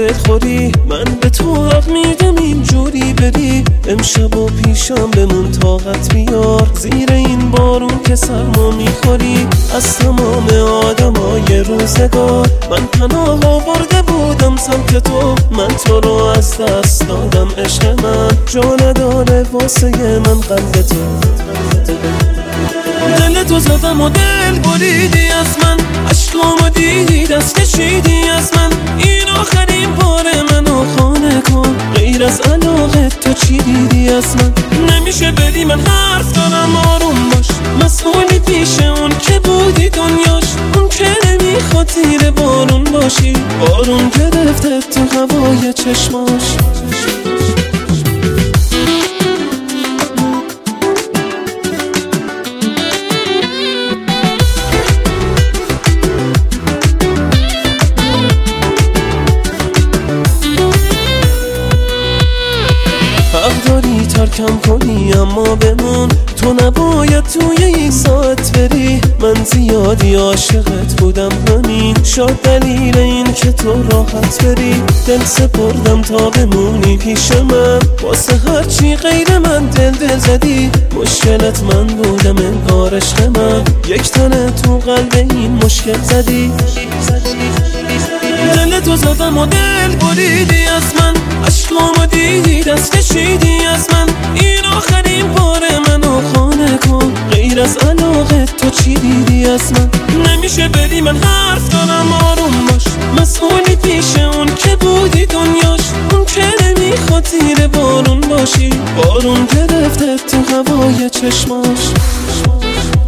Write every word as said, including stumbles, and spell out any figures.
دلخوری، من به تو حق میدم اینجوری بری. امشب و پیشم بمون طاقت بیار، زیر این بارون که سرما میخوری. از تمام آدمای روزگار من پناه آورده بودم سمت تو، من تو رو از دست دادم. عشق من جا نداره واسه من قلب تو. دل تو زدم و دل بریدی از من، عشقامو دیدی دست کشیدی از من. این آخرین بار منو خانه کن، غیر از علاقه تو چی دیدی از من؟ نمیشه بدی من حرف دارم آروم باش، مسئولی پیش اون که بودی دنیاش. اون که نمیخواد زیر بارون باشی، بارون گرفته تو هوای چشماش. ترکم کنی اما بمون، تو نباید توی این ساعت بری. من زیادی عاشقت بودم همین شاد دلیل این که تو راحت بری. دل سپردم تا بمونی پیش من، واسه هرچی غیر من دل دل زدی. مشکلت من بودم انگار عشق من، یک تنه تو قلب این مشکل زدی. دل تو زدم و دل بریدی از من، عشقامو دیدی دست کشیدی از من. این آخرین بار منو خانه کن، غیر از علاقه تو چی دیدی از من؟ نمیشه بدی من حرف دارم آروم باش، مسئولی پیش اون که بودی دنیاش. اون که نمیخواد زیر بارون باشی، بارون گرفته تو هوای چشماش.